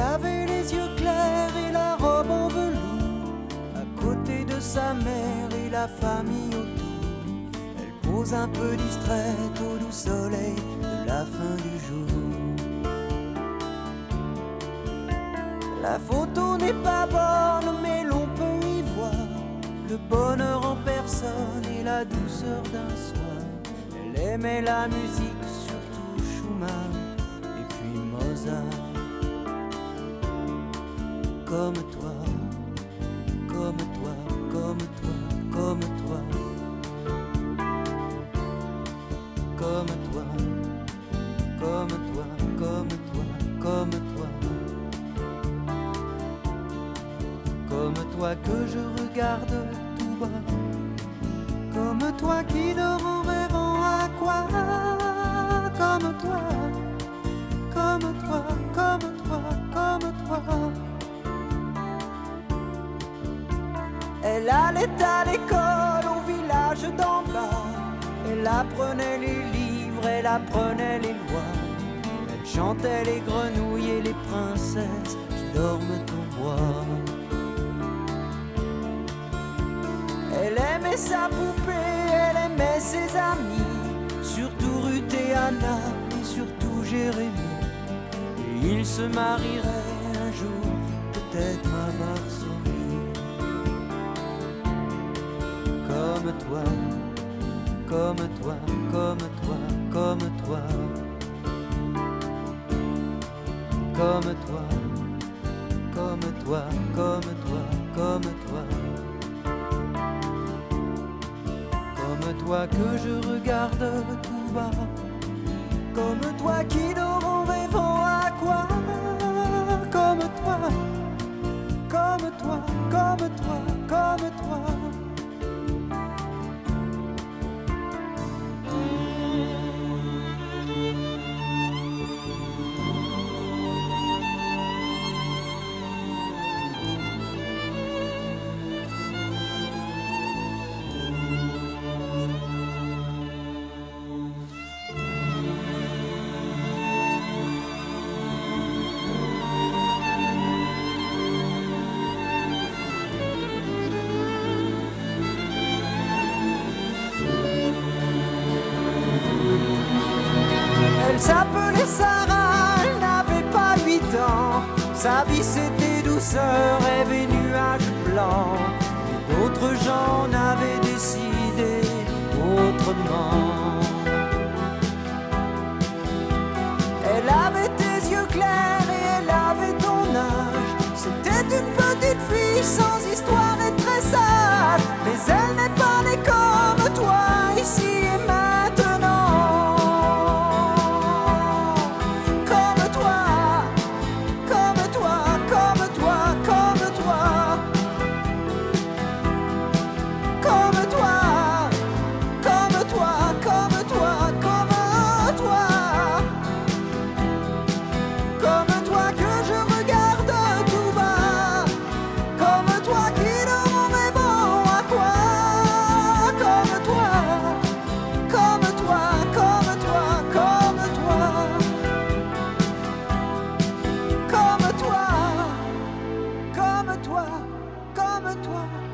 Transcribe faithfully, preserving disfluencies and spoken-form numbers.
avait les yeux clairs et la robe en velours, à côté de sa mère et la famille autour. Elle pose un peu distraite au doux soleil de la fin du jour. La photo n'est pas bonne, mais l'on peut y voir le bonheur en personne et la douceur d'un soir. Elle aimait la musique, surtout Schumann et puis Mozart. Comme toi, comme toi, comme toi, comme toi, comme toi, comme toi, comme toi, comme toi, comme toi que je regarde tout bas, comme toi qui dort en rêvant à quoi, comme toi, comme toi, comme toi, comme toi. Elle allait à l'école au village d'en bas. Elle apprenait les livres, elle apprenait les lois. Elle chantait les grenouilles et les princesses qui dorment au bois. Elle aimait sa poupée, elle aimait ses amis, surtout Ruth et Anna et surtout Jérémie. Et ils se marieraient un jour, peut-être à Varsovie. Comme toi, comme toi, comme toi, comme toi, comme toi, comme toi, comme toi, comme toi, comme toi que je regarde tout bas, comme toi qui dort en rêvant à quoi, comme toi, comme toi, comme toi, comme toi. Elle s'appelait Sarah, elle n'avait pas huit ans. Sa vie c'était douceur, rêve et nuages blancs. Et d'autres gens n'avaient décidé autrement. Elle avait tes yeux clairs et elle avait ton âge. C'était une petite fille sans histoire et très sage. Mais elle n'est pas née comme toi ici et maintenant. Comme toi, comme toi.